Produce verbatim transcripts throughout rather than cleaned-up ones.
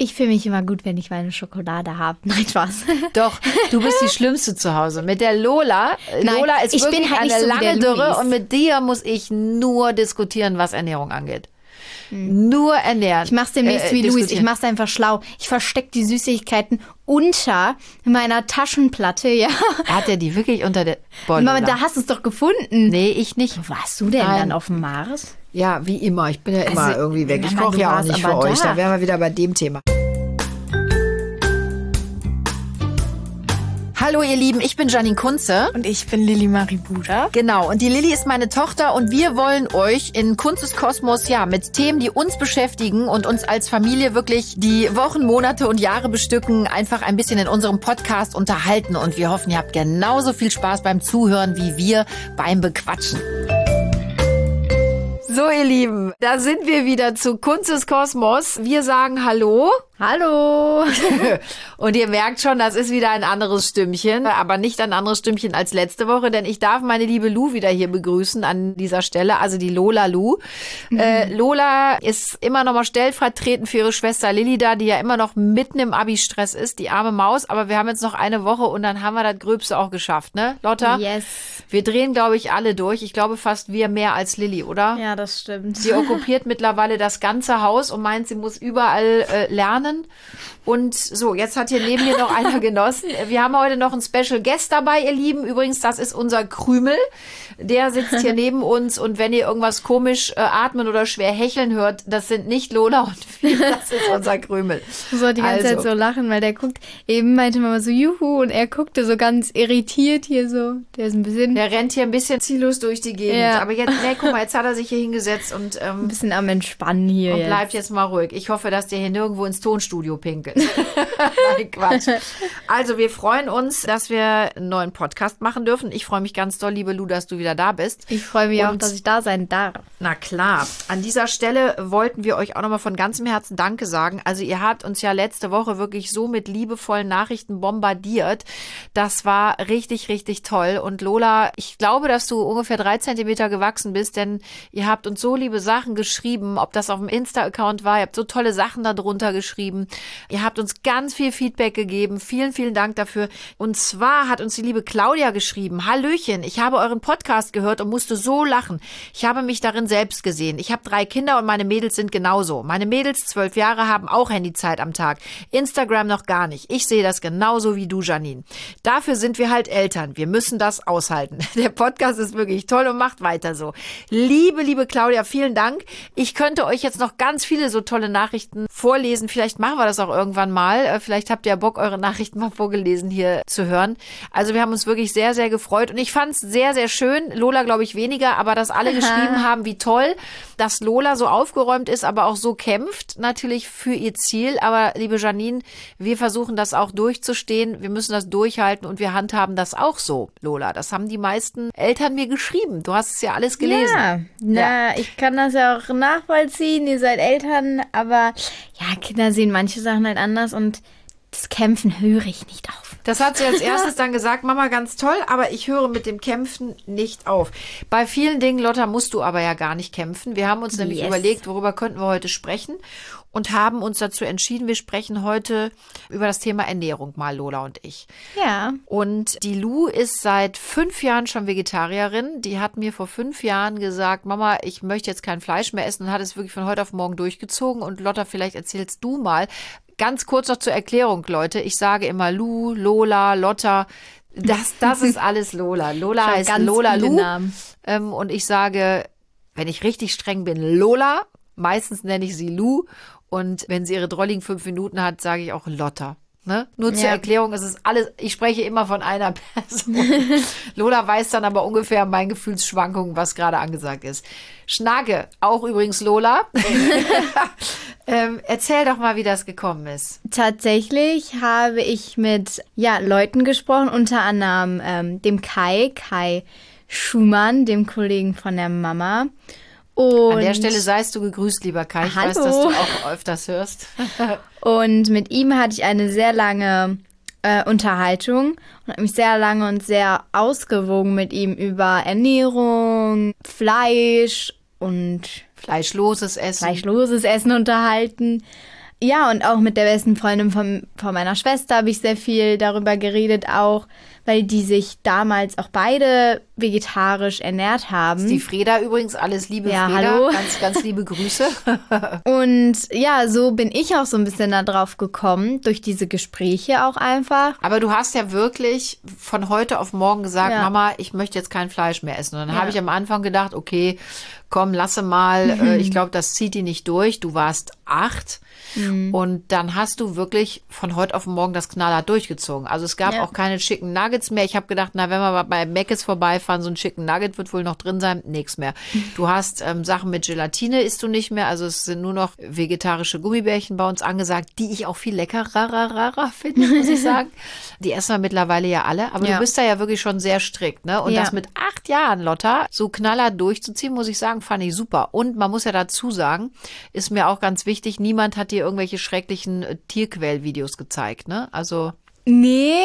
Ich fühle mich immer gut, wenn ich meine Schokolade habe. Nein, Spaß. Doch, du bist die Schlimmste zu Hause. Mit der Lola, Nein, Lola ist ich wirklich bin halt eine nicht so wie lange der Dürre Luis. und mit dir muss ich nur diskutieren, was Ernährung angeht. Hm. Nur ernähren. Ich mach's demnächst äh, wie Luis. Ich diskutieren. mach's einfach schlau. Ich verstecke die Süßigkeiten unter meiner Taschenplatte, ja. Hat er die wirklich unter der... Boah, Mama, Lola. da hast du es doch gefunden. Nee, ich nicht. Wo warst du denn Nein. dann auf dem Mars? Ja, wie immer. Ich bin ja immer Also, irgendwie weg. Ich Mama, koche du ja auch warst nicht für aber euch. da. Da wären wir wieder bei dem Thema. Hallo ihr Lieben, ich bin Janine Kunze. Und ich bin Lilly Marie Buda. Genau, und die Lilly ist meine Tochter und wir wollen euch in Kunzes Kosmos ja mit Themen, die uns beschäftigen und uns als Familie wirklich die Wochen, Monate und Jahre bestücken, einfach ein bisschen in unserem Podcast unterhalten. Und wir hoffen, ihr habt genauso viel Spaß beim Zuhören wie wir beim Bequatschen. So ihr Lieben, da sind wir wieder zu Kunzes Kosmos. Wir sagen Hallo. Hallo. Und ihr merkt schon, das ist wieder ein anderes Stimmchen, aber nicht ein anderes Stimmchen als letzte Woche, denn ich darf meine liebe Lu wieder hier begrüßen an dieser Stelle, also die Lola Lu. Mhm. Äh, Lola ist immer noch mal stellvertretend für ihre Schwester Lilly da, die ja immer noch mitten im Abi-Stress ist, die arme Maus, aber wir haben jetzt noch eine Woche und dann haben wir das Gröbste auch geschafft, ne, Lotta? Yes. Wir drehen, glaube ich, alle durch. Ich glaube fast wir mehr als Lilly, oder? Ja, das stimmt. Sie okkupiert mittlerweile das ganze Haus und meint, sie muss überall äh, lernen. Und so, jetzt hat hier neben mir noch einer genossen. Wir haben heute noch einen Special Guest dabei, ihr Lieben. Übrigens, das ist unser Krümel. Der sitzt hier neben uns und wenn ihr irgendwas komisch äh, atmen oder schwer hecheln hört, das sind nicht Lola und wir, das ist unser Krümel. Ich muss die ganze Also. Zeit so lachen, weil der guckt, eben meinte Mama so Juhu und er guckte so ganz irritiert hier so. Der ist ein bisschen, Der rennt hier ein bisschen ziellos durch die Gegend. Ja. Aber jetzt, nee, guck mal, jetzt hat er sich hier hingesetzt und, ähm, ein bisschen am Entspannen hier und jetzt. bleibt jetzt mal ruhig. Ich hoffe, dass der hier nirgendwo ins Tonstudio pinkelt. Nein, Quatsch. Also, wir freuen uns, dass wir einen neuen Podcast machen dürfen. Ich freue mich ganz doll, liebe Lu, dass du wieder da bist. Ich freue mich auch, Und- dass ich da sein darf. Na klar. An dieser Stelle wollten wir euch auch nochmal von ganzem Herzen Danke sagen. Also ihr habt uns ja letzte Woche wirklich so mit liebevollen Nachrichten bombardiert. Das war richtig, richtig toll. Und Lola, ich glaube, dass du ungefähr drei Zentimeter gewachsen bist, denn ihr habt uns so liebe Sachen geschrieben, ob das auf dem Insta-Account war. Ihr habt so tolle Sachen darunter geschrieben. Ihr habt uns ganz viel Feedback gegeben. Vielen, vielen Dank dafür. Und zwar hat uns die liebe Claudia geschrieben: Hallöchen, ich habe euren Podcast gehört und musste so lachen. Ich habe mich darin selbst gesehen. Ich habe drei Kinder und meine Mädels sind genauso. Meine Mädels, zwölf Jahre, haben auch Handyzeit am Tag. Instagram noch gar nicht. Ich sehe das genauso wie du, Janine. Dafür sind wir halt Eltern. Wir müssen das aushalten. Der Podcast ist wirklich toll und macht weiter so. Liebe, liebe Claudia, vielen Dank. Ich könnte euch jetzt noch ganz viele so tolle Nachrichten vorlesen. Vielleicht machen wir das auch irgendwann mal. Äh, Vielleicht habt ihr ja Bock, eure Nachrichten mal vorgelesen hier zu hören. Also wir haben uns wirklich sehr, sehr gefreut. Und ich fand es sehr, sehr schön. Lola, glaube ich, weniger. Aber dass alle geschrieben haben, wie toll, dass Lola so aufgeräumt ist, aber auch so kämpft natürlich für ihr Ziel. Aber liebe Janine, wir versuchen das auch durchzustehen. Wir müssen das durchhalten und wir handhaben das auch so, Lola. Das haben die meisten Eltern mir geschrieben. Du hast es ja alles gelesen. Ja, na, ich kann das ja auch nachvollziehen. Ihr seid Eltern, aber ja, Kinder sehen manche Sachen halt anders und das Kämpfen höre ich nicht auf. Das hat sie als erstes dann gesagt, Mama, ganz toll, aber ich höre mit dem Kämpfen nicht auf. Bei vielen Dingen, Lotta, musst du aber ja gar nicht kämpfen. Wir haben uns nämlich Yes. überlegt, worüber könnten wir heute sprechen und haben uns dazu entschieden, wir sprechen heute über das Thema Ernährung mal, Lola und ich. Ja. Und die Lu ist seit fünf Jahren schon Vegetarierin. Die hat mir vor fünf Jahren gesagt, Mama, ich möchte jetzt kein Fleisch mehr essen und hat es wirklich von heute auf morgen durchgezogen. Und Lotta, vielleicht erzählst du mal. Ganz kurz noch zur Erklärung, Leute. Ich sage immer Lu, Lola, Lotta. Das, das ist alles Lola. Lola Schon heißt ganz Lola viele Lu. Namen. Ähm, und ich sage, wenn ich richtig streng bin, Lola. Meistens nenne ich sie Lu. Und wenn sie ihre drolligen fünf Minuten hat, sage ich auch Lotta. Ne? Nur zur Ja. Erklärung, es ist alles, ich spreche immer von einer Person. Lola weiß dann aber ungefähr meine Gefühlsschwankungen, was gerade angesagt ist. Schnake, auch übrigens Lola. ähm, erzähl doch mal, wie das gekommen ist. Tatsächlich habe ich mit ja, Leuten gesprochen, unter anderem ähm, dem Kai, Kai Schumann, dem Kollegen von der Mama. Und An der Stelle seist du gegrüßt, lieber Kai. Ich Hallo. weiß, dass du auch öfters hörst. Und mit ihm hatte ich eine sehr lange äh, Unterhaltung und habe mich sehr lange und sehr ausgewogen mit ihm über Ernährung, Fleisch und Fleischloses Essen. fleischloses Essen unterhalten. ja, und auch mit der besten Freundin von, von meiner Schwester habe ich sehr viel darüber geredet auch, weil die sich damals auch beide vegetarisch ernährt haben. Die Freda übrigens, alles liebe Ja, Freda, hallo. ganz, ganz liebe Grüße. Und ja, so bin ich auch so ein bisschen da drauf gekommen, durch diese Gespräche auch einfach. Aber du hast ja wirklich von heute auf morgen gesagt, Ja. Mama, ich möchte jetzt kein Fleisch mehr essen. Und dann Ja. habe ich am Anfang gedacht, okay, komm, lasse mal, äh, ich glaube, das zieht die nicht durch. Du warst acht. Mhm. Und dann hast du wirklich von heute auf morgen das knallhart durchgezogen. Also es gab Ja. auch keine Chicken Nuggets mehr. Ich habe gedacht, na, wenn wir bei Mc's vorbeifahren, so ein Chicken Nugget wird wohl noch drin sein. Nichts mehr. Du hast ähm, Sachen mit Gelatine, isst du nicht mehr. Also es sind nur noch vegetarische Gummibärchen bei uns angesagt, die ich auch viel leckerer finde, muss ich sagen. Die essen wir mittlerweile ja alle. Aber Ja. du bist da ja wirklich schon sehr strikt, ne? Und Ja. das mit acht Jahren, Lotta, so knallhart durchzuziehen, muss ich sagen, fand ich super. Und man muss ja dazu sagen, ist mir auch ganz wichtig, niemand hat dir irgendwelche schrecklichen äh, Tierquälvideos gezeigt, ne? Also Nee,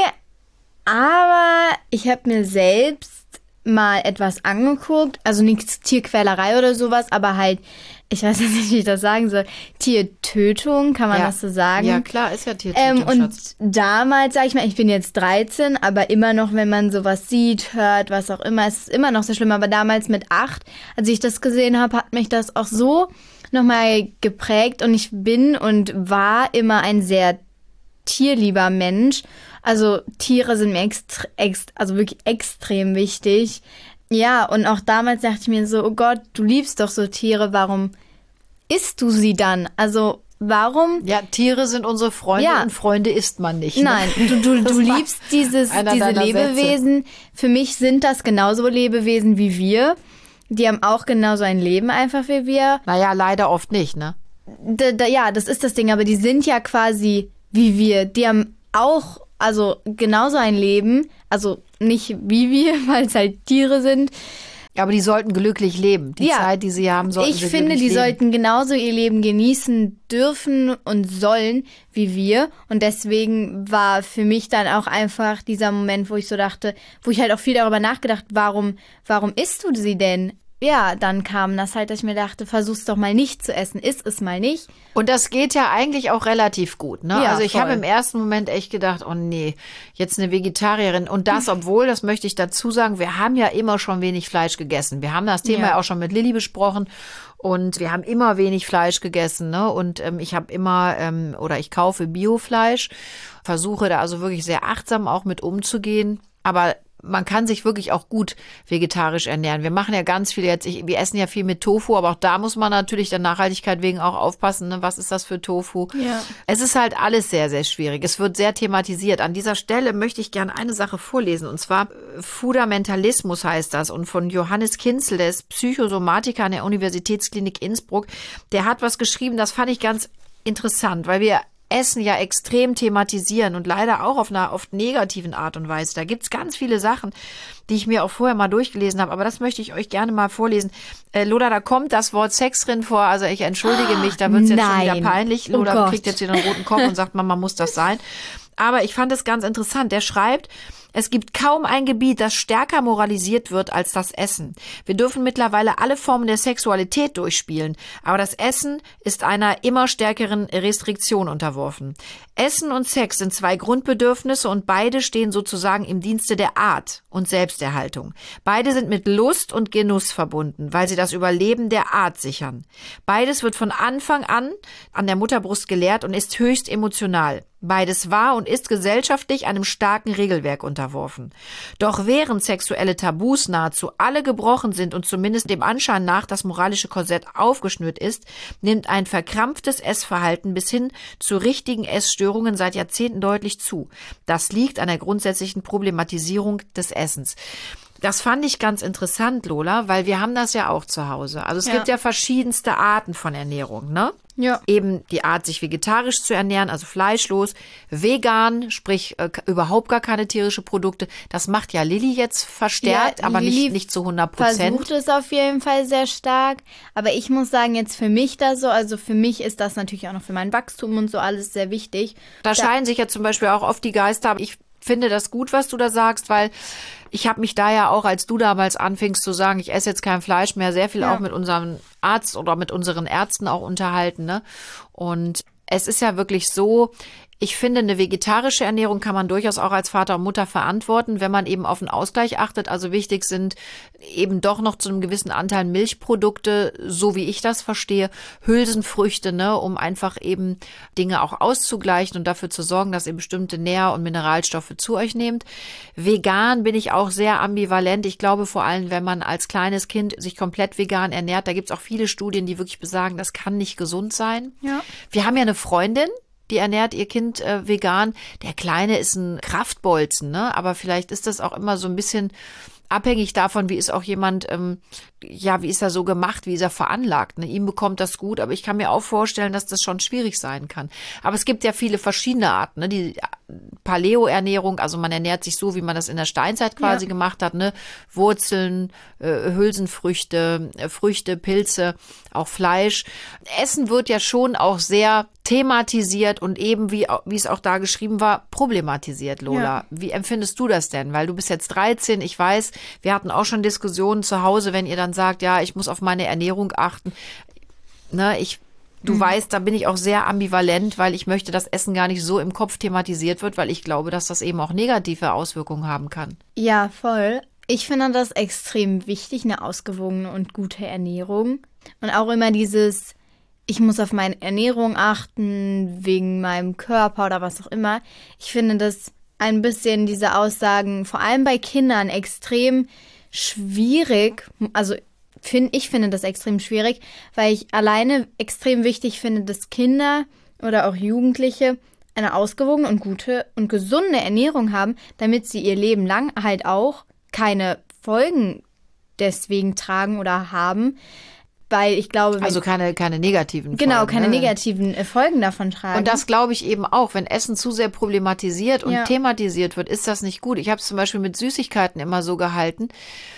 aber ich habe mir selbst mal etwas angeguckt, also nichts Tierquälerei oder sowas, aber halt, ich weiß jetzt nicht, wie ich das sagen soll, Tiertötung, kann man ja. das so sagen? Ja, klar, ist ja Tiertötung, Ähm, und Schatz. damals, sag ich mal, ich bin jetzt dreizehn, aber immer noch, wenn man sowas sieht, hört, was auch immer, es ist immer noch so schlimm. Aber damals mit acht, als ich das gesehen habe, hat mich das auch so nochmal geprägt. Und ich bin und war immer ein sehr tierlieber Mensch. Also Tiere sind mir extre ext also wirklich extrem wichtig. Ja, und auch damals dachte ich mir so, oh Gott, du liebst doch so Tiere, warum isst du sie dann? Also warum? Ja, Tiere sind unsere Freunde Ja. und Freunde isst man nicht. Ne? Nein, du, du, Das du war liebst dieses, einer diese deiner Lebewesen. Für mich sind das genauso Lebewesen wie wir. Die haben auch genauso ein Leben einfach wie wir. Naja, leider oft nicht, ne? Da, da, ja, das ist das Ding, aber die sind ja quasi wie wir. Die haben auch, also genauso ein Leben. Also nicht wie wir, weil es halt Tiere sind. Aber die sollten glücklich leben. Die Ja. Zeit, die sie haben, sollten Ich sie finde, glücklich die leben. sollten genauso ihr Leben genießen dürfen und sollen wie wir. Und deswegen war für mich dann auch einfach dieser Moment, wo ich so dachte, wo ich halt auch viel darüber nachgedacht, warum, warum isst du sie denn? Ja, dann kam das halt, dass ich mir dachte, versuch's doch mal nicht zu essen, iss es mal nicht. Und das geht ja eigentlich auch relativ gut, ne? Ja, also ich voll. habe im ersten Moment echt gedacht, oh nee, jetzt eine Vegetarierin. Und das, obwohl, das möchte ich dazu sagen, wir haben ja immer schon wenig Fleisch gegessen. Wir haben das Thema Ja. ja auch schon mit Lilly besprochen. Und wir haben immer wenig Fleisch gegessen, ne? Und ähm, ich habe immer, ähm, oder ich kaufe Biofleisch, versuche da also wirklich sehr achtsam auch mit umzugehen. Aber man kann sich wirklich auch gut vegetarisch ernähren. Wir machen ja ganz viel jetzt, ich, wir essen ja viel mit Tofu, aber auch da muss man natürlich der Nachhaltigkeit wegen auch aufpassen, ne? Was ist das für Tofu? Ja. Es ist halt alles sehr, sehr schwierig. Es wird sehr thematisiert. An dieser Stelle möchte ich gerne eine Sache vorlesen, und zwar äh, Fundamentalismus heißt das, und von Johannes Kinzel, der ist Psychosomatiker an der Universitätsklinik Innsbruck. Der hat was geschrieben, das fand ich ganz interessant, weil wir Essen ja extrem thematisieren und leider auch auf einer oft negativen Art und Weise. Da gibt's ganz viele Sachen, die ich mir auch vorher mal durchgelesen habe, aber das möchte ich euch gerne mal vorlesen. Äh, Lola, da kommt das Wort Sex drin vor, also ich entschuldige mich, da wird's jetzt schon Nein. wieder peinlich. Oh Lola Gott. kriegt jetzt wieder einen roten Kopf und sagt, Mama, muss das sein? Aber ich fand es ganz interessant. Der schreibt, es gibt kaum ein Gebiet, das stärker moralisiert wird als das Essen. Wir dürfen mittlerweile alle Formen der Sexualität durchspielen, aber das Essen ist einer immer stärkeren Restriktion unterworfen. Essen und Sex sind zwei Grundbedürfnisse und beide stehen sozusagen im Dienste der Art und Selbsterhaltung. Beide sind mit Lust und Genuss verbunden, weil sie das Überleben der Art sichern. Beides wird von Anfang an an der Mutterbrust gelehrt und ist höchst emotional. Beides war und ist gesellschaftlich einem starken Regelwerk unterworfen. Doch während sexuelle Tabus nahezu alle gebrochen sind und zumindest dem Anschein nach das moralische Korsett aufgeschnürt ist, nimmt ein verkrampftes Essverhalten bis hin zu richtigen Essstörungen seit Jahrzehnten deutlich zu. Das liegt an der grundsätzlichen Problematisierung des Essens. Das fand ich ganz interessant, Lola, weil wir haben das ja auch zu Hause. Also es Ja. gibt ja verschiedenste Arten von Ernährung, ne? Ja. Eben die Art, sich vegetarisch zu ernähren, also fleischlos, vegan, sprich äh, überhaupt gar keine tierische Produkte. Das macht ja Lilly jetzt verstärkt, Ja, aber Lilly nicht, nicht zu hundert Prozent. Versucht es auf jeden Fall sehr stark. Aber ich muss sagen, jetzt für mich da so, also für mich ist das natürlich auch noch für mein Wachstum und so alles sehr wichtig. Da scheiden sich ja zum Beispiel auch oft die Geister. Ich finde das gut, was du da sagst, weil ich habe mich da ja auch, als du damals anfingst zu sagen, ich esse jetzt kein Fleisch mehr, sehr viel Ja. auch mit unserem Arzt oder mit unseren Ärzten auch unterhalten, ne? Und es ist ja wirklich so, ich finde, eine vegetarische Ernährung kann man durchaus auch als Vater und Mutter verantworten, wenn man eben auf einen Ausgleich achtet. Also wichtig sind eben doch noch zu einem gewissen Anteil Milchprodukte, so wie ich das verstehe, Hülsenfrüchte, ne, um einfach eben Dinge auch auszugleichen und dafür zu sorgen, dass ihr bestimmte Nähr- und Mineralstoffe zu euch nehmt. Vegan bin ich auch sehr ambivalent. Ich glaube vor allem, wenn man als kleines Kind sich komplett vegan ernährt, da gibt es auch viele Studien, die wirklich besagen, das kann nicht gesund sein. Ja. Wir haben ja eine Freundin, die ernährt ihr Kind äh, vegan. Der Kleine ist ein Kraftbolzen, ne? Aber vielleicht ist das auch immer so ein bisschen abhängig davon, wie ist auch jemand, ähm, ja, wie ist er so gemacht, wie ist er veranlagt. Ne? Ihm bekommt das gut, aber ich kann mir auch vorstellen, dass das schon schwierig sein kann. Aber es gibt ja viele verschiedene Arten, ne? Die Paleo-Ernährung, also man ernährt sich so, wie man das in der Steinzeit quasi ja. gemacht hat, ne? Wurzeln, äh, Hülsenfrüchte, äh, Früchte, Pilze, auch Fleisch. Essen wird ja schon auch sehr thematisiert und eben, wie, wie es auch da geschrieben war, problematisiert, Lola. Ja. Wie empfindest du das denn? Weil du bist jetzt dreizehn, ich weiß, wir hatten auch schon Diskussionen zu Hause, wenn ihr dann sagt, ja, ich muss auf meine Ernährung achten. Ne, ich, du mhm. weißt, da bin ich auch sehr ambivalent, weil ich möchte, dass Essen gar nicht so im Kopf thematisiert wird, weil ich glaube, dass das eben auch negative Auswirkungen haben kann. Ja, voll. Ich finde das extrem wichtig, eine ausgewogene und gute Ernährung. Und auch immer dieses, ich muss auf meine Ernährung achten, wegen meinem Körper oder was auch immer. Ich finde das ein bisschen, diese Aussagen, vor allem bei Kindern, extrem schwierig. Also find, ich finde das extrem schwierig, weil ich alleine extrem wichtig finde, dass Kinder oder auch Jugendliche eine ausgewogene und gute und gesunde Ernährung haben, damit sie ihr Leben lang halt auch keine Folgen deswegen tragen oder haben. Weil ich glaube, wenn, also keine, keine negativen genau, Folgen. keine ne? negativen Folgen davon tragen. Und das glaube ich eben auch, wenn Essen zu sehr problematisiert und ja. thematisiert wird, ist das nicht gut. Ich habe es zum Beispiel mit Süßigkeiten immer so gehalten.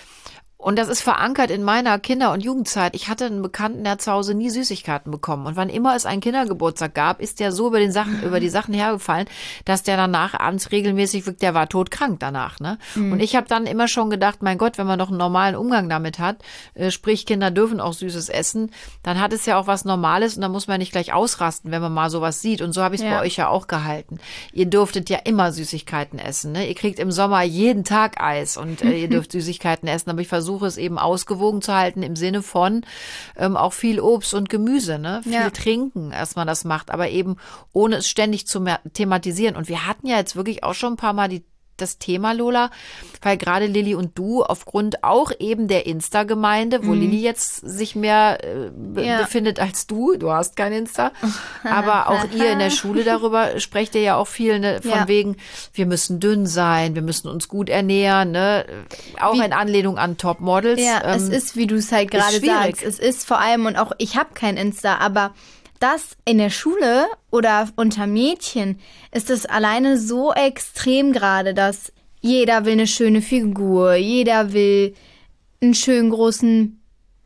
Und das ist verankert in meiner Kinder- und Jugendzeit. Ich hatte einen Bekannten, der hat zu Hause nie Süßigkeiten bekommen. Und wann immer es einen Kindergeburtstag gab, ist der so über den Sachen, über die Sachen hergefallen, dass der danach abends regelmäßig, der war todkrank danach, ne? Mhm. Und ich habe dann immer schon gedacht, mein Gott, wenn man noch einen normalen Umgang damit hat, äh, sprich Kinder dürfen auch Süßes essen, dann hat es ja auch was Normales und dann muss man nicht gleich ausrasten, wenn man mal sowas sieht. Und so habe ich es ja. bei euch ja auch gehalten. Ihr durftet ja immer Süßigkeiten essen, ne? Ihr kriegt im Sommer jeden Tag Eis und äh, ihr dürft Süßigkeiten essen, aber ich versuche versuche es eben ausgewogen zu halten im Sinne von ähm, auch viel Obst und Gemüse, ne? Viel ja. trinken, dass man das macht, aber eben ohne es ständig zu thematisieren. Und wir hatten ja jetzt wirklich auch schon ein paar Mal die das Thema, Lola, weil gerade Lilly und du aufgrund auch eben der Insta-Gemeinde, wo mhm. Lilly jetzt sich mehr äh, be- ja. befindet als du, du hast kein Insta, aber auch ihr in der Schule darüber sprecht ihr ja auch viel, ne, von ja. wegen, wir müssen dünn sein, wir müssen uns gut ernähren, ne, auch wie, in Anlehnung an Topmodels. Ja, ähm, es ist, wie du es halt gerade sagst, es ist vor allem, und auch ich habe kein Insta, aber das in der Schule oder unter Mädchen ist es alleine so extrem gerade, dass jeder will eine schöne Figur, jeder will einen schönen großen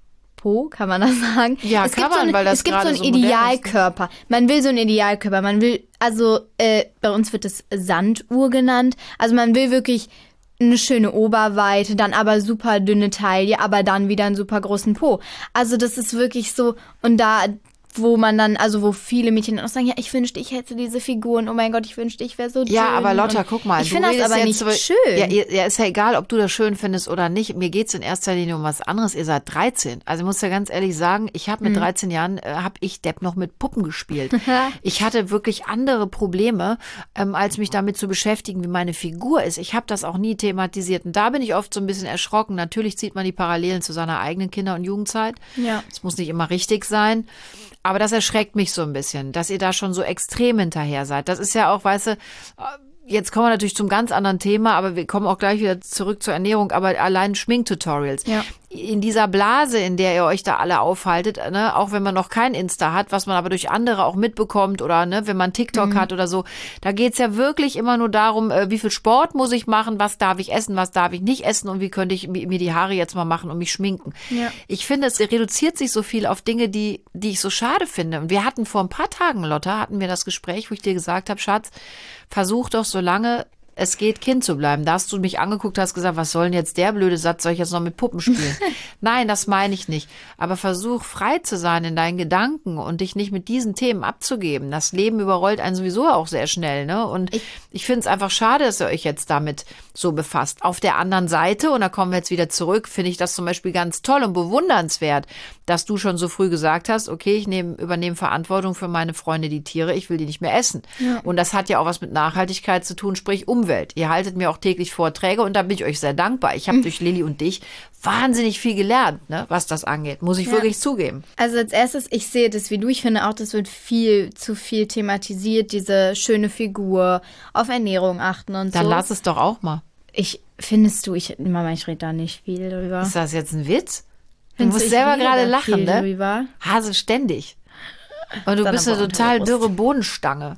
Po, kann man das sagen? Ja, es kann gibt man, so eine, weil das es gibt so einen so Idealkörper. Man will so einen Idealkörper. Man will, also äh, bei uns wird es Sanduhr genannt. Also man will wirklich eine schöne Oberweite, dann aber super dünne Taille, aber dann wieder einen super großen Po. Also das ist wirklich so, und da wo man dann, also wo viele Mädchen auch sagen, ja, ich wünschte, ich hätte diese Figuren, oh mein Gott, ich wünschte, ich wäre so dünn. Ja, aber Lotta, guck mal. Ich finde das aber nicht so, schön. Ja, ja, ist ja egal, ob du das schön findest oder nicht. Mir geht's in erster Linie um was anderes. Ihr seid dreizehn. Also ich muss ja ganz ehrlich sagen, ich habe mit mhm. dreizehn Jahren, äh, habe ich Depp noch mit Puppen gespielt. Ich hatte wirklich andere Probleme, ähm, als mich damit zu beschäftigen, wie meine Figur ist. Ich habe das auch nie thematisiert. Und da bin ich oft so ein bisschen erschrocken. Natürlich zieht man die Parallelen zu seiner eigenen Kinder- und Jugendzeit. Ja. Es muss nicht immer richtig sein. Aber das erschreckt mich so ein bisschen, dass ihr da schon so extrem hinterher seid. Das ist ja auch, weißt du, jetzt kommen wir natürlich zum ganz anderen Thema, aber wir kommen auch gleich wieder zurück zur Ernährung, aber allein Schminktutorials. Ja. In dieser Blase, in der ihr euch da alle aufhaltet, ne, auch wenn man noch kein Insta hat, was man aber durch andere auch mitbekommt oder ne, wenn man TikTok mhm. hat oder so, da geht's ja wirklich immer nur darum, äh, wie viel Sport muss ich machen, was darf ich essen, was darf ich nicht essen und wie könnte ich mir die Haare jetzt mal machen und mich schminken. Ja. Ich finde, es reduziert sich so viel auf Dinge, die, die ich so schade finde. Und wir hatten vor ein paar Tagen, Lotta, hatten wir das Gespräch, wo ich dir gesagt habe, Schatz, versuch doch so lange es geht, Kind zu bleiben. Da hast du mich angeguckt, hast gesagt, was soll denn jetzt der blöde Satz, soll ich jetzt noch mit Puppen spielen? Nein, das meine ich nicht. Aber versuch frei zu sein in deinen Gedanken und dich nicht mit diesen Themen abzugeben. Das Leben überrollt einen sowieso auch sehr schnell, ne? Und ich, ich finde es einfach schade, dass ihr euch jetzt damit so befasst. Auf der anderen Seite, und da kommen wir jetzt wieder zurück, finde ich das zum Beispiel ganz toll und bewundernswert, dass du schon so früh gesagt hast, okay, ich nehme, übernehme Verantwortung für meine Freunde, die Tiere, ich will die nicht mehr essen. Ja. Und das hat ja auch was mit Nachhaltigkeit zu tun, sprich Umwelt. Ihr haltet mir auch täglich Vorträge und da bin ich euch sehr dankbar. Ich habe durch Lilly und dich wahnsinnig viel gelernt, ne, was das angeht, muss ich ja. wirklich zugeben. Also als erstes, ich sehe das wie du, ich finde auch, das wird viel zu viel thematisiert, diese schöne Figur, auf Ernährung achten und Dann so. Dann lass es doch auch mal. Ich, findest du, ich, Mama, ich rede da nicht viel drüber. Ist das jetzt ein Witz? Findest du musst selber gerade lachen, ne? Drüber? Hase ständig. Und du bist eine total dürre Bodenstange.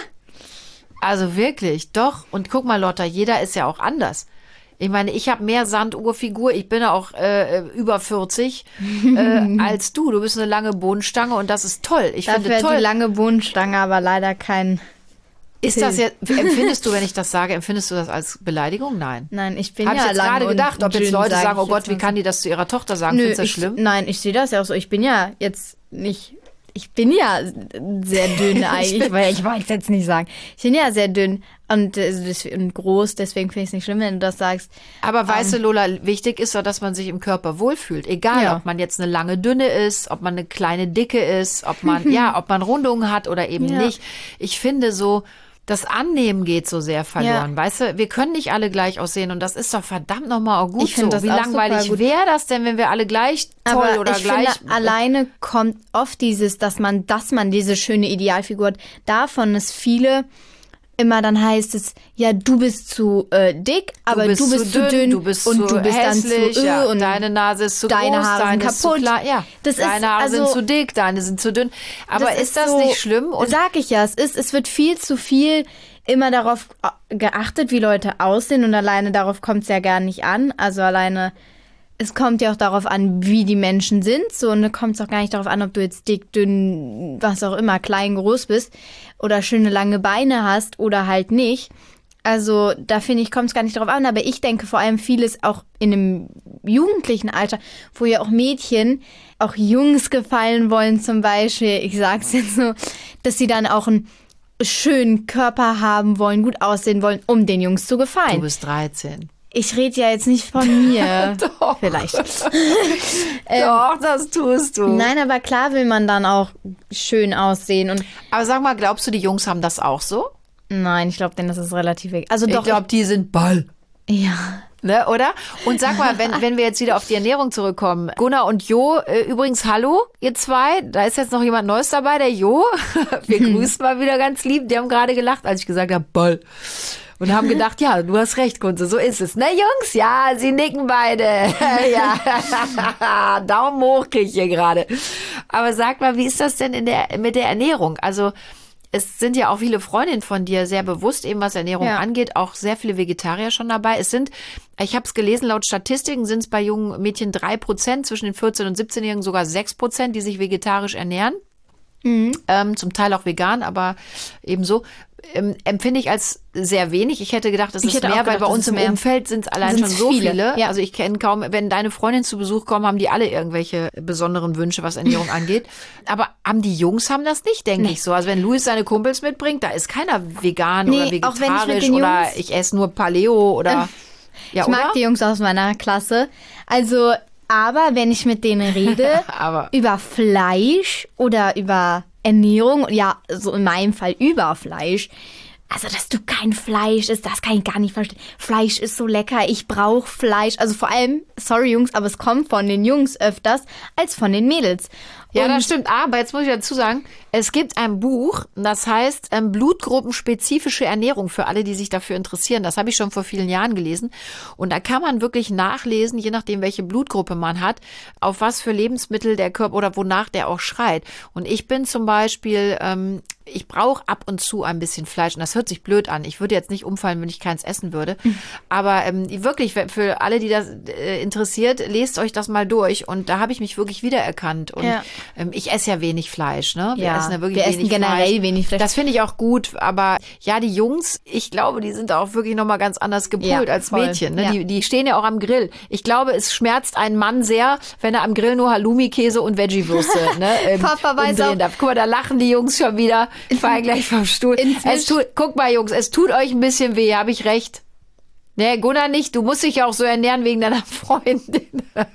Also wirklich, doch. Und guck mal, Lotta, jeder ist ja auch anders. Ich meine, ich habe mehr Sanduhrfigur, ich bin auch äh, über vierzig äh, als du. Du bist eine lange Bodenstange und das ist toll. Ich Dafür finde toll. Die lange Bodenstange, aber leider kein... Ist das jetzt, empfindest du, wenn ich das sage, empfindest du das als Beleidigung? Nein. Nein, ich bin Hab ja ich jetzt lang gerade gedacht, ob jetzt Leute sag sagen, oh ich Gott, wie kann die das zu ihrer Tochter sagen? Nö, Findest du das ich, schlimm? Nein, ich sehe das ja auch so. Ich bin ja jetzt nicht... Ich bin ja sehr dünn eigentlich, weil ich wollte es jetzt nicht sagen. Ich bin ja sehr dünn und, und groß, deswegen finde ich es nicht schlimm, wenn du das sagst. Aber ähm, weißt du, Lola, wichtig ist doch, dass man sich im Körper wohlfühlt. Egal, ja. ob man jetzt eine lange Dünne ist, ob man eine kleine Dicke ist, ob man, ja, ob man Rundungen hat oder eben ja. nicht. Ich finde so, das Annehmen geht so sehr verloren, ja. weißt du? Wir können nicht alle gleich aussehen und das ist doch verdammt nochmal auch gut ich so. Das Wie langweilig wäre das denn, wenn wir alle gleich toll Aber oder ich gleich... Finde, alleine kommt oft dieses, dass man, dass man diese schöne Idealfigur hat. Davon ist viele... Immer dann heißt es, ja, du bist zu äh, dick, aber du bist, du bist zu dünn, dünn du bist und zu du bist hässlich, dann zu ja, öh und deine Nase ist zu deine groß, Haare deine sind ist zu kaputt. klein, ja, das deine ist, Haare also, sind zu dick, deine sind zu dünn. Aber das ist, ist das so, nicht schlimm? Und sag ich ja, es ist, es wird viel zu viel immer darauf geachtet, wie Leute aussehen und alleine darauf kommt es ja gar nicht an. Also alleine, es kommt ja auch darauf an, wie die Menschen sind. So, und da kommt es auch gar nicht darauf an, ob du jetzt dick, dünn, was auch immer, klein, groß bist oder schöne lange Beine hast oder halt nicht. Also da finde ich, kommt es gar nicht drauf an. Aber ich denke vor allem vieles auch in einem jugendlichen Alter, wo ja auch Mädchen, auch Jungs gefallen wollen zum Beispiel, ich sag's jetzt so, dass sie dann auch einen schönen Körper haben wollen, gut aussehen wollen, um den Jungs zu gefallen. Du bist dreizehn. Ich rede ja jetzt nicht von mir. Doch. Vielleicht. Doch, das tust du. Nein, aber klar will man dann auch schön aussehen. Und aber sag mal, glaubst du, die Jungs haben das auch so? nein, ich glaube, denn das ist relativ weg. Also doch. Ich glaube, die sind Ball. Ja. Ne, oder? Und sag mal, wenn, wenn wir jetzt wieder auf die Ernährung zurückkommen. Gunnar und Jo, äh, übrigens, hallo, ihr zwei. Da ist jetzt noch jemand Neues dabei, der Jo. Wir grüßen mal wieder ganz lieb. Die haben gerade gelacht, als ich gesagt habe, Ball. Und haben gedacht, ja, du hast recht, Kunze, so ist es. Ne, Jungs? Ja, sie nicken beide. Ja, Daumen hoch kriege ich hier gerade. Aber sag mal, wie ist das denn in der, mit der Ernährung? Also, es sind ja auch viele Freundinnen von dir sehr bewusst, eben was Ernährung ja. angeht, auch sehr viele Vegetarier schon dabei. Es sind, ich habe es gelesen, laut Statistiken sind es bei jungen Mädchen drei Prozent, zwischen den vierzehn- und siebzehnjährigen sogar sechs Prozent, die sich vegetarisch ernähren. Mhm. Ähm, zum Teil auch vegan, aber ebenso. Ähm, empfinde ich als sehr wenig. Ich hätte gedacht, es ist mehr, gedacht, weil bei uns im mehr. Umfeld sind es allein sind's schon so viele. viele. Ja. Also ich kenne kaum, wenn deine Freundinnen zu Besuch kommen, haben die alle irgendwelche besonderen Wünsche, was Ernährung angeht. Aber haben die Jungs haben das nicht, denke nee. ich so. Also wenn Luis seine Kumpels mitbringt, da ist keiner vegan nee, oder vegetarisch ich oder Jungs, ich esse nur Paleo oder... Ähm, ja, ich oder? mag die Jungs aus meiner Klasse. Also, aber wenn ich mit denen rede über Fleisch oder über Ernährung, ja, so in meinem Fall über Fleisch. Also, dass du kein Fleisch isst, das kann ich gar nicht verstehen. Fleisch ist so lecker, ich brauche Fleisch. Also vor allem, sorry Jungs, aber es kommt von den Jungs öfters als von den Mädels. Ja, Und das stimmt. Aber jetzt muss ich dazu sagen, es gibt ein Buch, das heißt ähm, Blutgruppenspezifische Ernährung für alle, die sich dafür interessieren. Das habe ich schon vor vielen Jahren gelesen. Und da kann man wirklich nachlesen, je nachdem, welche Blutgruppe man hat, auf was für Lebensmittel der Körper oder wonach der auch schreit. Und ich bin zum Beispiel ähm, ich brauche ab und zu ein bisschen Fleisch. Und das hört sich blöd an. Ich würde jetzt nicht umfallen, wenn ich keins essen würde. Mhm. Aber ähm, wirklich, für alle, die das äh, interessiert, lest euch das mal durch. Und da habe ich mich wirklich wiedererkannt. Und ja. ähm, ich esse ja wenig Fleisch. Ne? Wir ja, essen ja wirklich wir wenig essen generell Fleisch. wenig Fleisch. Das finde ich auch gut. Aber ja, die Jungs, ich glaube, die sind auch wirklich nochmal ganz anders gepolt ja, als voll. Mädchen. Ne? Ja. Die, die stehen ja auch am Grill. Ich glaube, es schmerzt einen Mann sehr, wenn er am Grill nur Halloumi-Käse und Veggie-Würste ne, ähm, Papa weiß auch. darf. Guck mal, da lachen die Jungs schon wieder. Ich fahre gleich vom Stuhl. Es tut, guck mal, Jungs, es tut euch ein bisschen weh, habe ich recht? Nee, Gunnar nicht. Du musst dich ja auch so ernähren wegen deiner Freundin.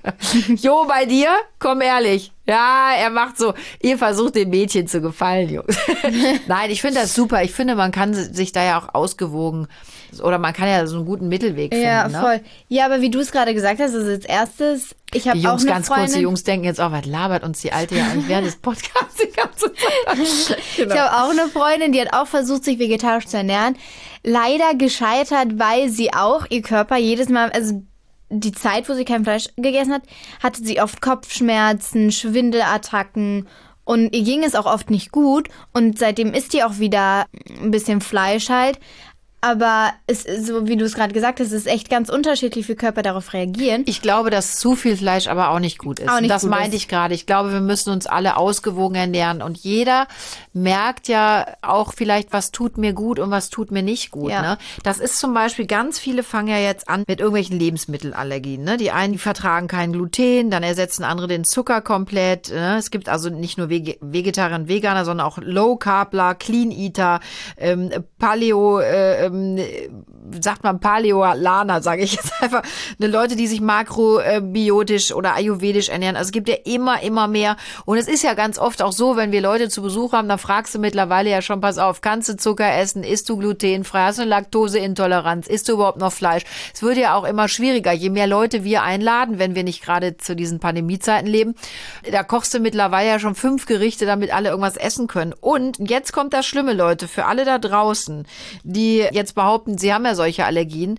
Jo, bei dir? Komm ehrlich. Ja, er macht so. Ihr versucht dem Mädchen zu gefallen, Jungs. Nein, ich finde das super. Ich finde, man kann sich da ja auch ausgewogen oder man kann ja so einen guten Mittelweg finden. Ja, voll. Ne? Ja, aber wie du es gerade gesagt hast, also als erstes, ich habe auch Jungs, eine ganz Freundin. kurz, die Jungs denken jetzt auch, was labert uns die Alte ja eigentlich während des Podcasts die ganze Zeit. Genau. Ich habe auch eine Freundin, die hat auch versucht, sich vegetarisch zu ernähren. Leider gescheitert, weil sie auch ihr Körper jedes Mal, also die Zeit, wo sie kein Fleisch gegessen hat, hatte sie oft Kopfschmerzen, Schwindelattacken und ihr ging es auch oft nicht gut. Und seitdem isst die auch wieder ein bisschen Fleisch halt. Aber es ist, so wie du es gerade gesagt hast, es ist echt ganz unterschiedlich, wie Körper darauf reagieren. Ich glaube, dass zu viel Fleisch aber auch nicht gut ist. Auch nicht und das gut meinte ist. ich gerade. Ich glaube, wir müssen uns alle ausgewogen ernähren. Und jeder merkt ja auch vielleicht, was tut mir gut und was tut mir nicht gut. Ja. Ne? Das ist zum Beispiel, ganz viele fangen ja jetzt an mit irgendwelchen Lebensmittelallergien. Ne? Die einen die vertragen kein Gluten, dann ersetzen andere den Zucker komplett. Ne? Es gibt also nicht nur Vege- Vegetarier und Veganer, sondern auch Low-Carbler, Clean-Eater, ähm, Paleo, äh, ähm, sagt man Paleolaner, sage ich jetzt einfach. Ne, Leute, die sich makrobiotisch oder ayurvedisch ernähren. Also es gibt ja immer, immer mehr. Und es ist ja ganz oft auch so, wenn wir Leute zu Besuch haben, dann fragst du mittlerweile ja schon, pass auf, kannst du Zucker essen? Isst du glutenfrei? Hast du eine Laktoseintoleranz? Isst du überhaupt noch Fleisch? Es wird ja auch immer schwieriger, je mehr Leute wir einladen, wenn wir nicht gerade zu diesen Pandemiezeiten leben. Da kochst du mittlerweile ja schon fünf Gerichte, damit alle irgendwas essen können. Und jetzt kommt das Schlimme, Leute, für alle da draußen, die jetzt behaupten, sie haben ja solche Allergien.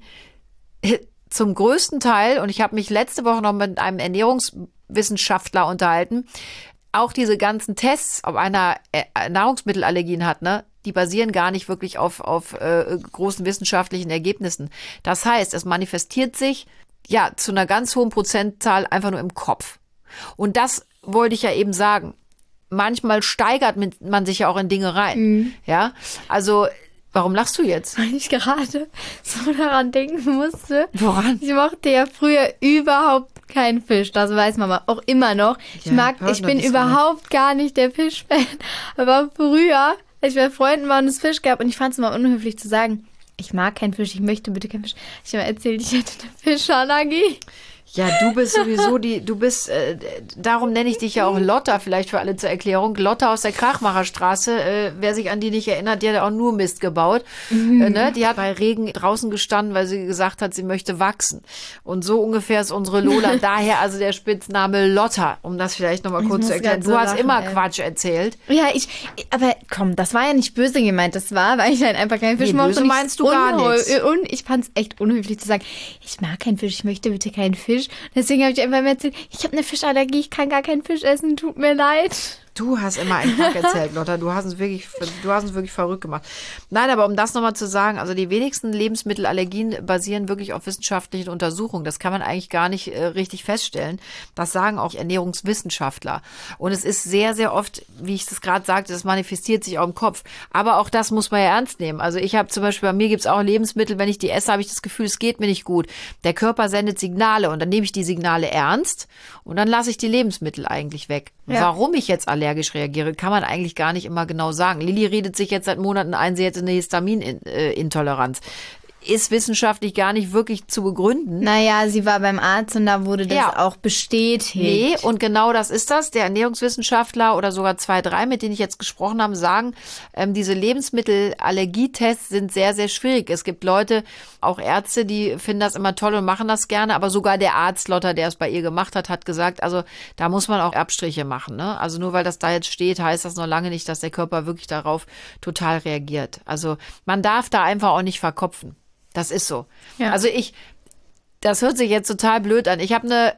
Zum größten Teil, und ich habe mich letzte Woche noch mit einem Ernährungswissenschaftler unterhalten, auch diese ganzen Tests, ob einer Nahrungsmittelallergien hat, ne, die basieren gar nicht wirklich auf, auf äh, großen wissenschaftlichen Ergebnissen. Das heißt, es manifestiert sich ja zu einer ganz hohen Prozentzahl einfach nur im Kopf. Und das wollte ich ja eben sagen. Manchmal steigert man sich ja auch in Dinge rein. Mhm. Ja, also warum lachst du jetzt? Weil ich gerade so daran denken musste. Woran? Ich mochte ja früher überhaupt keinen Fisch. Das weiß Mama auch immer noch. Ich Ja, mag, hört ich man bin das überhaupt gar nicht der Fischfan. Aber früher, als ich bei Freunden war und es Fisch gab, und ich fand es immer unhöflich zu sagen, ich mag keinen Fisch, ich möchte bitte keinen Fisch. Ich habe erzählt, ich hätte eine Fischallergie. Ja, du bist sowieso die, du bist, äh, darum nenne ich dich ja auch Lotta, vielleicht für alle zur Erklärung. Lotta aus der Krachmacherstraße, äh, wer sich an die nicht erinnert, die hat auch nur Mist gebaut. Mhm. Äh, ne? Die hat bei Regen draußen gestanden, weil sie gesagt hat, sie möchte wachsen. Und so ungefähr ist unsere Lola. Daher also der Spitzname Lotta, um das vielleicht nochmal kurz zu erklären. Du so hast lachen, immer ey. Quatsch erzählt. Ja, ich, aber komm, das war ja nicht böse gemeint. Das war, weil ich halt einfach keinen Fisch Nee, mochte. böse und ich- meinst du gar unheu- nichts. Und ich fand es echt unhöflich zu sagen, ich mag keinen Fisch, ich möchte bitte keinen Fisch. Deswegen habe ich einfach mal erzählt, ich habe eine Fischallergie, ich kann gar keinen Fisch essen, tut mir leid. Du hast immer einen Tag erzählt, Lotta. Du hast uns wirklich, du hast uns wirklich verrückt gemacht. Nein, aber um das nochmal zu sagen, also die wenigsten Lebensmittelallergien basieren wirklich auf wissenschaftlichen Untersuchungen. Das kann man eigentlich gar nicht äh, richtig feststellen. Das sagen auch Ernährungswissenschaftler. Und es ist sehr, sehr oft, wie ich das gerade sagte, das manifestiert sich auch im Kopf. Aber auch das muss man ja ernst nehmen. Also ich habe zum Beispiel, bei mir gibt es auch Lebensmittel, wenn ich die esse, habe ich das Gefühl, es geht mir nicht gut. Der Körper sendet Signale und dann nehme ich die Signale ernst und dann lasse ich die Lebensmittel eigentlich weg. Ja. Warum ich jetzt allergisch reagiere, kann man eigentlich gar nicht immer genau sagen. Lilly redet sich jetzt seit Monaten ein, sie hätte eine Histaminintoleranz. Ist wissenschaftlich gar nicht wirklich zu begründen. Naja, sie war beim Arzt und da wurde das Ja. auch bestätigt. Nee, und genau das ist das. Der Ernährungswissenschaftler oder sogar zwei, drei, mit denen ich jetzt gesprochen habe, sagen, ähm, diese Lebensmittelallergietests sind sehr, sehr schwierig. Es gibt Leute, auch Ärzte, die finden das immer toll und machen das gerne, aber sogar der Arzt, Lotta, der es bei ihr gemacht hat, hat gesagt, also da muss man auch Abstriche machen. Ne? Also nur weil das da jetzt steht, heißt das noch lange nicht, dass der Körper wirklich darauf total reagiert. Also man darf da einfach auch nicht verkopfen. Das ist so. Ja. Also ich, das hört sich jetzt total blöd an. Ich habe eine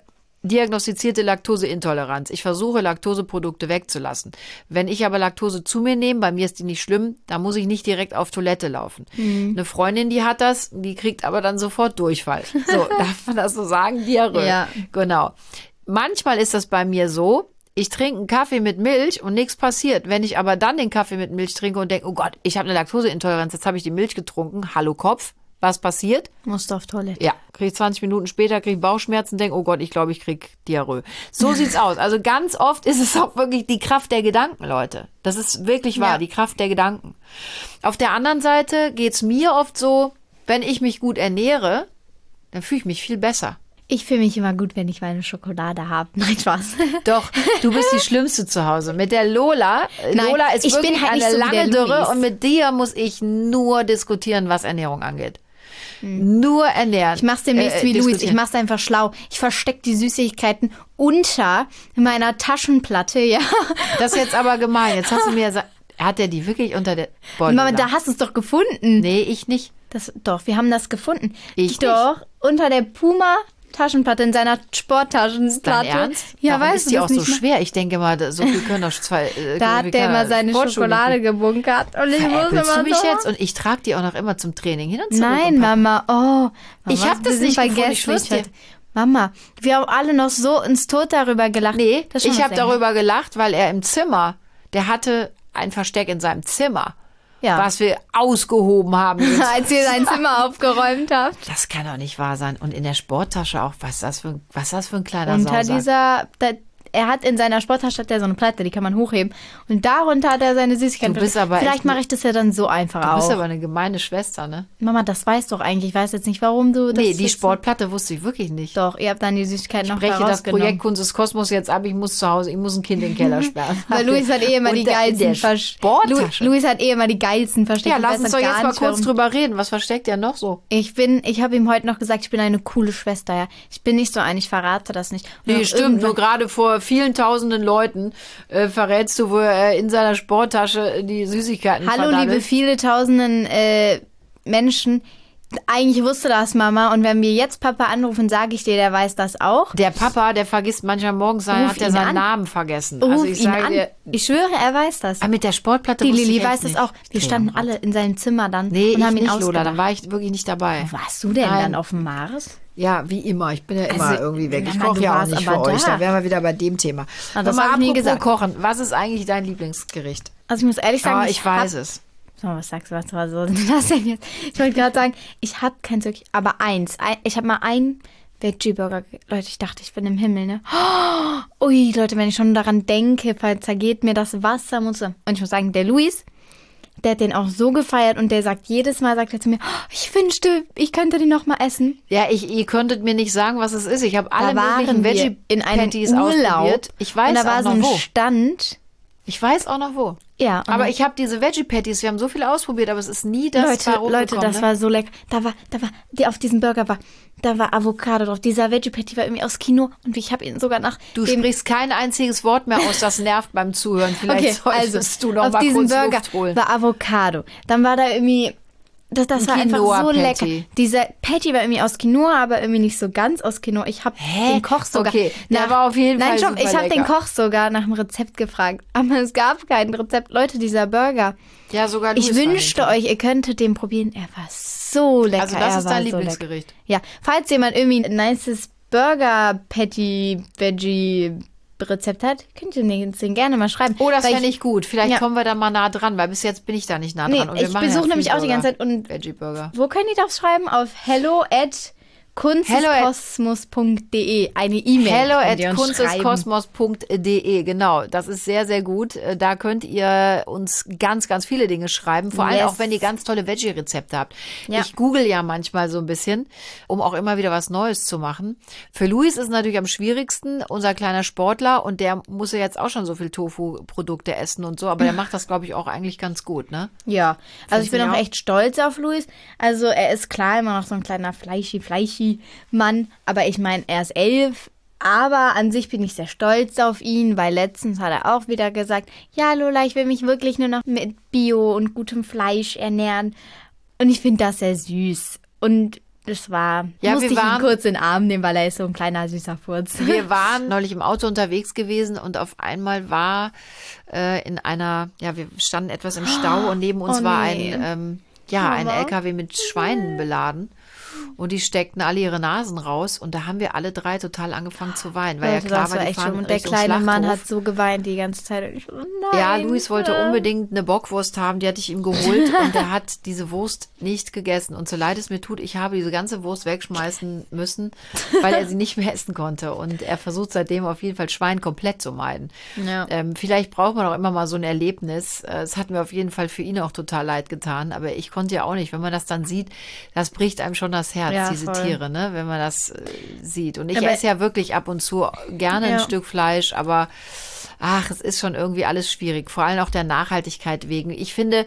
diagnostizierte Laktoseintoleranz. Ich versuche, Laktoseprodukte wegzulassen. Wenn ich aber Laktose zu mir nehme, bei mir ist die nicht schlimm, da muss ich nicht direkt auf Toilette laufen. Mhm. Eine Freundin, die hat das, die kriegt aber dann sofort Durchfall. So, darf man das so sagen? Diarrhoe. Ja. Genau. Manchmal ist das bei mir so, ich trinke einen Kaffee mit Milch und nichts passiert. Wenn ich aber dann den Kaffee mit Milch trinke und denke, oh Gott, ich habe eine Laktoseintoleranz, jetzt habe ich die Milch getrunken, hallo Kopf. Was passiert? Musst du auf Toilette. Ja, kriege ich zwanzig Minuten später, kriege ich Bauchschmerzen, denke, oh Gott, ich glaube, ich kriege Diarrhoe. So sieht's aus. Also ganz oft ist es auch wirklich die Kraft der Gedanken, Leute. Das ist wirklich wahr, Ja. die Kraft der Gedanken. Auf der anderen Seite geht's mir oft so, wenn ich mich gut ernähre, dann fühle ich mich viel besser. Ich fühle mich immer gut, wenn ich meine Schokolade habe. Nein, Spaß. Doch, du bist die Schlimmste zu Hause. Mit der Lola, Nein, Lola ist ich bin wirklich halt nicht eine so wie lange der Dürre Luis. und mit dir muss ich nur diskutieren, was Ernährung angeht. Nur ernähren. Ich mach's demnächst Äh, wie Luis. Ich diskutieren. mach's einfach schlau. Ich versteck die Süßigkeiten unter meiner Taschenplatte, ja. Das ist jetzt aber gemein. Jetzt hast du mir gesagt, hat er die wirklich unter der... Boah, Mama, Lola. da hast du es doch gefunden. Nee, ich nicht. Das, doch, wir haben das gefunden. Ich doch, unter der Puma Taschenplatte, in seiner Sporttaschenplatte. Dein Ernst? Ja, Warum weißt ist du die das auch so nicht mal? schwer? Ich denke mal, so viel können doch zwei... Äh, Da wie hat der kann immer er seine Sportschuhe Schokolade kriegen? gebunkert. Und ich muss Veräppelst immer du mich so. jetzt? Und ich trage die auch noch immer zum Training hin und zurück. Nein, und pack- Mama, oh. Ich Mama, hab das wir sind nicht gefunden, ich vergessen. schwör's dir. Mama, wir haben alle noch so ins Tod darüber gelacht. Nee, Das ist schon ich was habe länger. darüber gelacht, weil er im Zimmer, der hatte ein Versteck in seinem Zimmer, Ja. was wir ausgehoben haben. Als ihr sein Zimmer aufgeräumt habt. Das kann doch nicht wahr sein. Und in der Sporttasche auch. Was ist das für, ein- was ist das für ein kleiner Unter Sausack? dieser, da, er hat in seiner Sporttasche hat er so eine Platte, die kann man hochheben. Und darunter hat er seine Süßigkeiten. Du bist aber Vielleicht echt- mache ich das ja dann so einfach Du auch. bist aber eine gemeine Schwester, ne? Mama, das weiß doch eigentlich. Ich weiß jetzt nicht, warum du das Nee, die jetzt- Sportplatte wusste ich wirklich nicht. Doch, ihr habt dann die Süßigkeiten noch Ich breche das rausgenommen. Projekt Kunst des Kosmos jetzt ab. Ich muss zu Hause, ich muss ein Kind in den Keller sperren. Weil Luis hat eh immer Und die der- in der geilsten Versch- Sporttasche. Lu- Luis hat eh immer die geilsten Verstecke. Ja, Ich lass weiß uns noch doch gar jetzt mal nicht, kurz warum- drüber reden. Was versteckt ihr noch so? Ich bin, ich habe ihm heute noch gesagt, ich bin eine coole Schwester, ja. Ich bin nicht so eine, ich verrate das nicht. Und Nee, auch stimmt. irgendwann- Nur gerade vor vielen tausenden Leuten äh, verrätst du, wo er in seiner Sporttasche die Süßigkeiten Hallo, verdaddelt. liebe viele tausenden äh, Menschen. Eigentlich wusste das Mama und wenn wir jetzt Papa anrufen, sage ich dir, der weiß das auch. Der Papa, der vergisst manchmal morgens, sein, Ruf hat er ihn seinen an. Namen vergessen. Ruf also ich ihn sage an. dir, Ich schwöre, er weiß das. ah, mit der Sportplatte Die wusste Lilly ich echt weiß es nicht. auch. Wir standen alle in seinem Zimmer dann Nee, und ich haben ihn nicht, Lola. ausgelacht. Dann war ich wirklich nicht dabei. Wo warst du denn Nein. dann auf dem Mars? Ja, wie immer. Ich bin ja immer Also, irgendwie weg. Ich Mama, koche du ja auch warst nicht aber für euch. da. Da wären wir wieder bei dem Thema. Ah, das Sag mal, habe ich nie apropos gesagt. Kochen. Was ist eigentlich dein Lieblingsgericht? Also ich muss ehrlich sagen, Ah, ich weiß hab, es. So, was sagst du, was war so? Was denn jetzt? Ich wollte gerade sagen, ich habe kein Zeug, aber eins. Ein, ich habe mal einen Veggie-Burger. ge- Leute, ich dachte, ich bin im Himmel, ne? Oh, ui, Leute, wenn ich schon daran denke, zergeht mir das Wasser. Muss, und ich muss sagen, der Luis, der hat den auch so gefeiert und der sagt jedes Mal, sagt er zu mir, oh, ich wünschte, ich könnte den noch mal essen. Ja, ich, ihr könntet mir nicht sagen, was es ist. Ich habe alle da waren möglichen wir in einem Veggie-Patties Urlaub. ausprobiert. Ich weiß und da auch war so noch ein wo. Stand. Ich weiß auch noch wo. Ja, und Aber dann- ich habe diese Veggie-Patties, wir haben so viel ausprobiert, aber es ist nie das Leute, bei rumgekommen, Leute, das ne? war so lecker. Da war, da war, die auf diesem Burger war, da war Avocado drauf. Dieser Veggie Patty war irgendwie aus Kino und ich habe ihn sogar nach Du dem, sprichst kein einziges Wort mehr aus, das nervt beim Zuhören. Vielleicht solltest du noch auf mal diesem kurz Burger Luft holen. war Avocado. Dann war da irgendwie, das, das Ein war einfach so Quinoa-Patty. lecker. Dieser Patty war irgendwie aus Quinoa, aber irgendwie nicht so ganz aus Quinoa. Ich habe Hä? den Koch sogar. Okay, der war auf jeden Nein, Fall stopp, super ich habe den lecker. Koch sogar nach dem Rezept gefragt. Aber es gab kein Rezept. Leute, dieser Burger. Ja, sogar Ich Luis war wünschte hinter. euch, ihr könntet den probieren. Er war so lecker. Also das er ist war dein so Lieblingsgericht. lecker. Ja, falls jemand irgendwie ein nices Burger Patty Veggie Rezept hat, könnt ihr den den gerne mal schreiben. Oh, das Weil fände ich gut. Vielleicht Ja. kommen wir da mal nah dran, weil bis jetzt bin ich da nicht nah Nee, dran. Und wir ich machen besuche ja nämlich auch die Free ganze Zeit und Veggie Burger. wo können die das schreiben? Auf hello at kunsteskosmos punkt de. Eine E-Mail. Hello könnt at ihr uns schreiben. kunsteskosmos punkt de, genau. Das ist sehr, sehr gut. Äh, Da könnt ihr uns ganz, ganz viele Dinge schreiben. Vor allem Yes. auch, wenn ihr ganz tolle Veggie-Rezepte habt. Ja. Ich google ja manchmal so ein bisschen, um auch immer wieder was Neues zu machen. Für Luis ist es natürlich am schwierigsten, unser kleiner Sportler, und der muss ja jetzt auch schon so viel Tofu-Produkte essen und so, aber der macht das, glaube ich, auch eigentlich ganz gut, ne? Ja, also ich bin du auch auch? echt stolz auf Luis. Also er ist klar immer noch so ein kleiner fleischi, fleischi Mann, aber ich meine, er ist elf. Aber an sich bin ich sehr stolz auf ihn, weil letztens hat er auch wieder gesagt, ja Lola, ich will mich wirklich nur noch mit Bio und gutem Fleisch ernähren. Und ich finde das sehr süß. Und Das war, Ja, musste wir ich ihn waren- kurz in den Arm nehmen, weil er ist so ein kleiner, süßer Furz. Wir waren neulich im Auto unterwegs gewesen und auf einmal war äh, in einer, ja, wir standen etwas im Stau und neben uns Oh, war nee. ein, ähm, ja, ein Mama. L K W mit Schweinen beladen. Und die steckten alle ihre Nasen raus und da haben wir alle drei total angefangen zu weinen, weil Leute, ja klar das war, war die echt fahren schlimm. Und der Richtung kleine Mann Schlachthof. hat so geweint die ganze Zeit. Und ich so, nein. Ja, Luis wollte unbedingt eine Bockwurst haben, die hatte ich ihm geholt und er hat diese Wurst nicht gegessen. Und so leid es mir tut, ich habe diese ganze Wurst wegschmeißen müssen, weil er sie nicht mehr essen konnte. Und er versucht seitdem auf jeden Fall Schwein komplett zu meiden. Ja. Ähm, vielleicht braucht man auch immer mal so ein Erlebnis. Äh, Es hat mir auf jeden Fall für ihn auch total leid getan, aber ich konnte ja auch nicht. Wenn man das dann sieht, das bricht einem schon das Herz, Ja, diese voll. Tiere, ne? Wenn man das äh, sieht. Und ich Aber- esse ja wirklich ab und zu gerne ein Ja. Stück Fleisch, aber ach, es ist schon irgendwie alles schwierig, vor allem auch der Nachhaltigkeit wegen. Ich finde,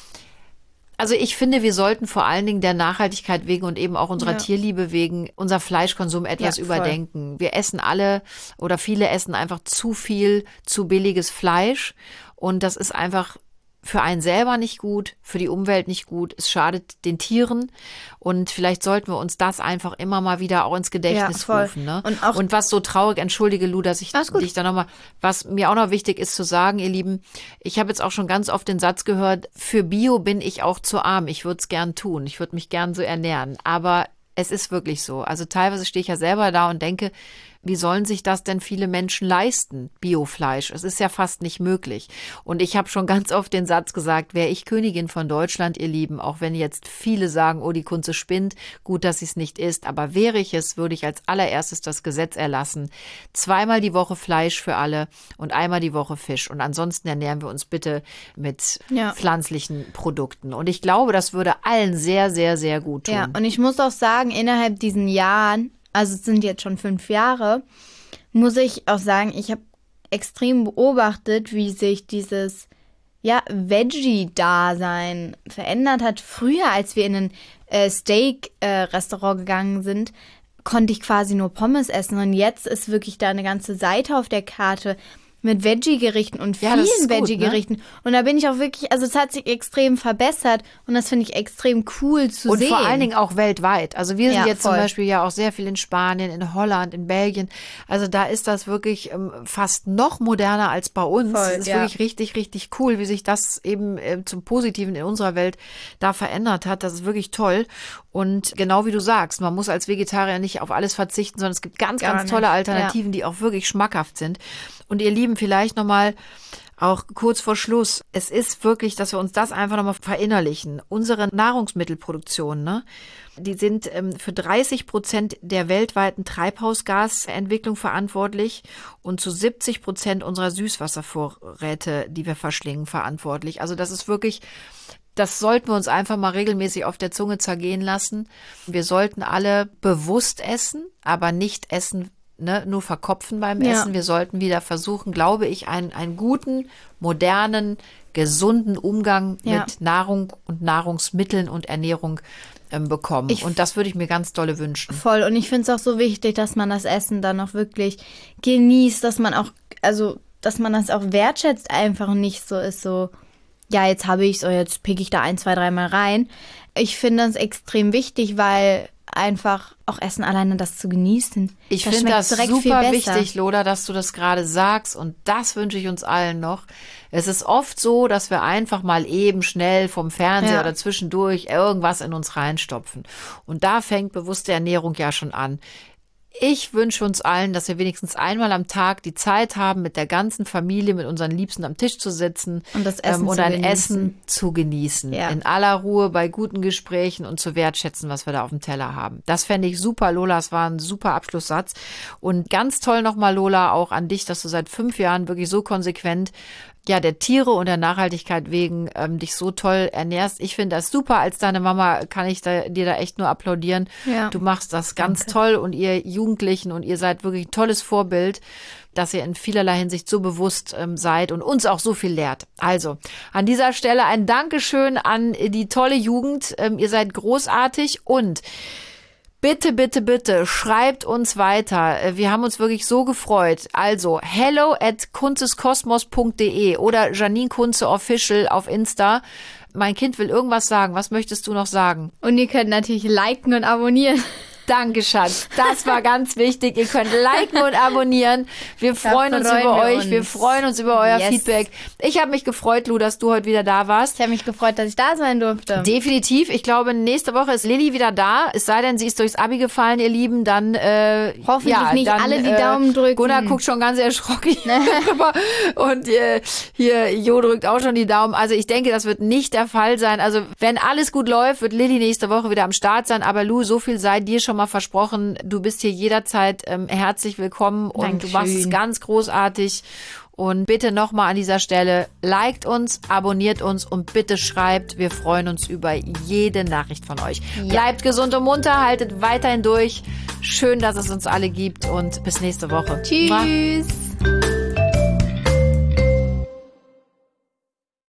also ich finde, wir sollten vor allen Dingen der Nachhaltigkeit wegen und eben auch unserer Ja. Tierliebe wegen unser Fleischkonsum etwas Ja, voll. überdenken. Wir essen alle oder viele essen einfach zu viel, zu billiges Fleisch und das ist einfach für einen selber nicht gut, für die Umwelt nicht gut. Es schadet den Tieren und vielleicht sollten wir uns das einfach immer mal wieder auch ins Gedächtnis Ja, voll. rufen. Ne? Und auch- und was so traurig, entschuldige Lu, dass ich Alles gut. dich da nochmal, was mir auch noch wichtig ist zu sagen, ihr Lieben, ich habe jetzt auch schon ganz oft den Satz gehört, für Bio bin ich auch zu arm, ich würde es gern tun, ich würde mich gern so ernähren, aber es ist wirklich so. Also teilweise stehe ich ja selber da und denke, wie sollen sich das denn viele Menschen leisten, Biofleisch? Es ist ja fast nicht möglich. Und ich habe schon ganz oft den Satz gesagt, wäre ich Königin von Deutschland, ihr Lieben, auch wenn jetzt viele sagen, oh, die Kunze spinnt, gut, dass sie es nicht ist, aber wäre ich es, würde ich als allererstes das Gesetz erlassen. Zweimal die Woche Fleisch für alle und einmal die Woche Fisch. Und ansonsten ernähren wir uns bitte mit Ja. pflanzlichen Produkten. Und ich glaube, das würde allen sehr, sehr, sehr gut tun. Ja, und ich muss auch sagen, innerhalb diesen Jahren, also es sind jetzt schon fünf Jahre, muss ich auch sagen, ich habe extrem beobachtet, wie sich dieses ja, Veggie-Dasein verändert hat. Früher, als wir in ein äh, Steak-Restaurant gegangen sind, konnte ich quasi nur Pommes essen. Und jetzt ist wirklich da eine ganze Seite auf der Karte mit Veggie-Gerichten und Ja, das vielen ist gut, Veggie-Gerichten. Und da bin ich auch wirklich, also es hat sich extrem verbessert und das finde ich extrem cool zu Und sehen. vor allen Dingen auch weltweit. Also wir sind Ja, jetzt zum voll. Beispiel ja auch sehr viel in Spanien, in Holland, in Belgien. Also da ist das wirklich ähm, fast noch moderner als bei uns. Voll, Es ist ja. wirklich richtig, richtig cool, wie sich das eben äh, zum Positiven in unserer Welt da verändert hat. Das ist wirklich toll. Und genau wie du sagst, man muss als Vegetarier nicht auf alles verzichten, sondern es gibt ganz, Gar ganz tolle nicht, Alternativen, die auch wirklich schmackhaft sind. Und ihr Lieben, vielleicht nochmal auch kurz vor Schluss. Es ist wirklich, dass wir uns das einfach nochmal verinnerlichen. Unsere Nahrungsmittelproduktion, ne? Die sind ähm, für dreißig Prozent der weltweiten Treibhausgasentwicklung verantwortlich und zu siebzig Prozent unserer Süßwasservorräte, die wir verschlingen, verantwortlich. Also das ist wirklich, das sollten wir uns einfach mal regelmäßig auf der Zunge zergehen lassen. Wir sollten alle bewusst essen, aber nicht essen, ne, nur verkopfen beim Ja. Essen. Wir sollten wieder versuchen, glaube ich, einen, einen guten, modernen, gesunden Umgang Ja. mit Nahrung und Nahrungsmitteln und Ernährung ähm, bekommen. Ich- und das würde ich mir ganz dolle wünschen. Voll. Und ich finde es auch so wichtig, dass man das Essen dann auch wirklich genießt, dass man auch, also, dass man das auch wertschätzt einfach und nicht so ist, so, ja, jetzt habe ich es, jetzt pick ich da ein, zwei, dreimal rein. Ich finde das extrem wichtig, weil einfach auch Essen alleine das zu genießen. Ich das finde schmeckt das direkt viel super besser. wichtig, Lola, dass du das gerade sagst und das wünsche ich uns allen noch. Es ist oft so, dass wir einfach mal eben schnell vom Fernseher Ja. oder zwischendurch irgendwas in uns reinstopfen. Und da fängt bewusste Ernährung ja schon an. Ich wünsche uns allen, dass wir wenigstens einmal am Tag die Zeit haben, mit der ganzen Familie, mit unseren Liebsten am Tisch zu sitzen Und das Essen ähm, und zu ein genießen. Essen zu genießen. Ja. In aller Ruhe, bei guten Gesprächen und zu wertschätzen, was wir da auf dem Teller haben. Das fände ich super, Lola. Es war ein super Abschlusssatz. Und ganz toll nochmal, Lola, auch an dich, dass du seit fünf Jahren wirklich so konsequent ja, der Tiere und der Nachhaltigkeit wegen ähm, dich so toll ernährst. Ich finde das super. Als deine Mama kann ich da, dir da echt nur applaudieren. Ja. Du machst das ganz toll und ihr Jugendlichen und ihr seid wirklich ein tolles Vorbild, dass ihr in vielerlei Hinsicht so bewusst ähm, seid und uns auch so viel lehrt. Also, an dieser Stelle ein Dankeschön an die tolle Jugend. Ähm, ihr seid großartig und bitte, bitte, bitte, schreibt uns weiter. Wir haben uns wirklich so gefreut. Also, hello at kunzeskosmos punkt de oder Janine Kunze Official auf Insta. mein Kind will irgendwas sagen. Was möchtest du noch sagen? Und ihr könnt natürlich liken und abonnieren. Danke, Schatz. Das war ganz wichtig. Ihr könnt liken und abonnieren. Wir freuen uns freuen über wir euch. uns. Wir freuen uns über euer Yes. Feedback. Ich habe mich gefreut, Lu, dass du heute wieder da warst. Ich habe mich gefreut, dass ich da sein durfte. Definitiv. Ich glaube, nächste Woche ist Lilly wieder da. Es sei denn, sie ist durchs Abi gefallen, ihr Lieben. Dann äh, Hoffentlich ja, nicht dann, alle die äh, Daumen drücken. Gunnar guckt schon ganz erschrocken rüber. Und äh, hier, Jo drückt auch schon die Daumen. Also ich denke, das wird nicht der Fall sein. Also wenn alles gut läuft, wird Lilly nächste Woche wieder am Start sein. Aber Lu, so viel sei dir schon mal versprochen. Du bist hier jederzeit ähm, herzlich willkommen und Dankeschön. du machst es ganz großartig. Und bitte nochmal an dieser Stelle, liked uns, abonniert uns und bitte schreibt. Wir freuen uns über jede Nachricht von euch. Ja. Bleibt gesund und munter, haltet weiterhin durch. Schön, dass es uns alle gibt und bis nächste Woche. Tschüss.